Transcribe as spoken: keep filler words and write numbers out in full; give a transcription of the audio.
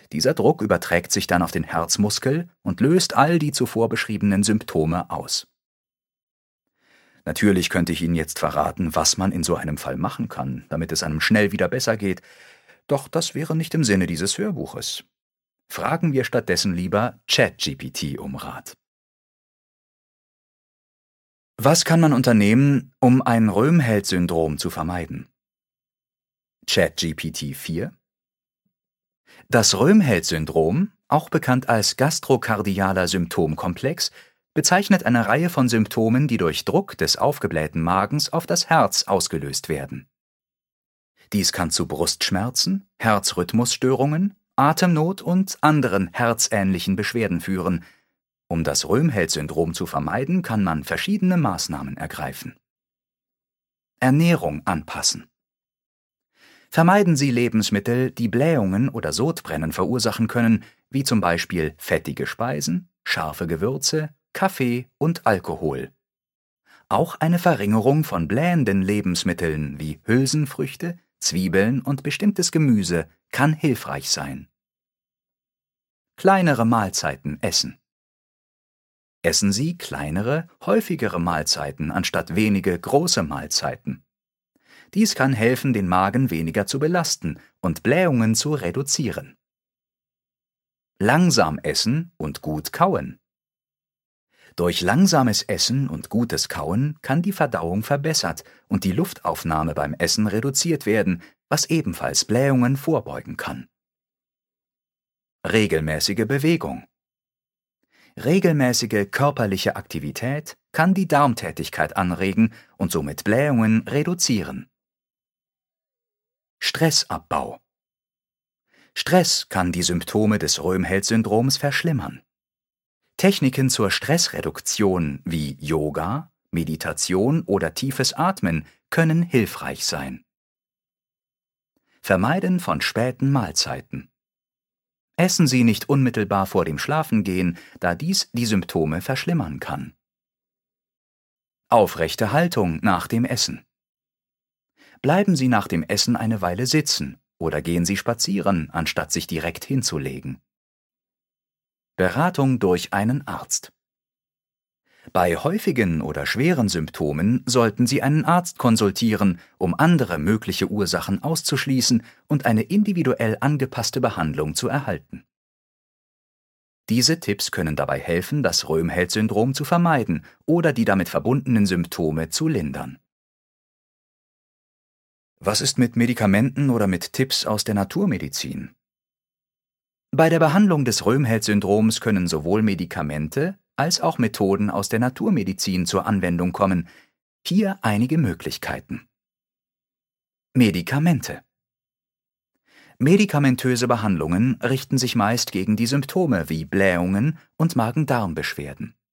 Dieser Druck überträgt sich dann auf den Herzmuskel und löst all die zuvor beschriebenen Symptome aus. Natürlich könnte ich Ihnen jetzt verraten, was man in so einem Fall machen kann, damit es einem schnell wieder besser geht, doch das wäre nicht im Sinne dieses Hörbuches. Fragen wir stattdessen lieber ChatGPT um Rat. Was kann man unternehmen, um ein Röhmheld-Syndrom zu vermeiden? ChatGPT vier. Das Röhmheld-Syndrom, auch bekannt als gastrokardialer Symptomkomplex, bezeichnet eine Reihe von Symptomen, die durch Druck des aufgeblähten Magens auf das Herz ausgelöst werden. Dies kann zu Brustschmerzen, Herzrhythmusstörungen, Atemnot und anderen herzähnlichen Beschwerden führen. Um das Röhmheld-Syndrom zu vermeiden, kann man verschiedene Maßnahmen ergreifen. Ernährung anpassen. Vermeiden Sie Lebensmittel, die Blähungen oder Sodbrennen verursachen können, wie zum Beispiel fettige Speisen, scharfe Gewürze, Kaffee und Alkohol. Auch eine Verringerung von blähenden Lebensmitteln wie Hülsenfrüchte, Zwiebeln und bestimmtes Gemüse kann hilfreich sein. Kleinere Mahlzeiten essen. Essen Sie kleinere, häufigere Mahlzeiten anstatt wenige große Mahlzeiten. Dies kann helfen, den Magen weniger zu belasten und Blähungen zu reduzieren. Langsam essen und gut kauen. Durch langsames Essen und gutes Kauen kann die Verdauung verbessert und die Luftaufnahme beim Essen reduziert werden, was ebenfalls Blähungen vorbeugen kann. Regelmäßige Bewegung. Regelmäßige körperliche Aktivität kann die Darmtätigkeit anregen und somit Blähungen reduzieren. Stressabbau. Stress kann die Symptome des Röhmheld-Syndroms verschlimmern. Techniken zur Stressreduktion wie Yoga, Meditation oder tiefes Atmen können hilfreich sein. Vermeiden von späten Mahlzeiten. Essen Sie nicht unmittelbar vor dem Schlafengehen, da dies die Symptome verschlimmern kann. Aufrechte Haltung nach dem Essen. Bleiben Sie nach dem Essen eine Weile sitzen oder gehen Sie spazieren, anstatt sich direkt hinzulegen. Beratung durch einen Arzt. Bei häufigen oder schweren Symptomen sollten Sie einen Arzt konsultieren, um andere mögliche Ursachen auszuschließen und eine individuell angepasste Behandlung zu erhalten. Diese Tipps können dabei helfen, das Röhmheld-Syndrom zu vermeiden oder die damit verbundenen Symptome zu lindern. Was ist mit Medikamenten oder mit Tipps aus der Naturmedizin? Bei der Behandlung des Röhmheld-Syndroms können sowohl Medikamente als auch Methoden aus der Naturmedizin zur Anwendung kommen. Hier einige Möglichkeiten. Medikamente. Medikamentöse Behandlungen richten sich meist gegen die Symptome wie Blähungen und Magen-Darm-Beschwerden.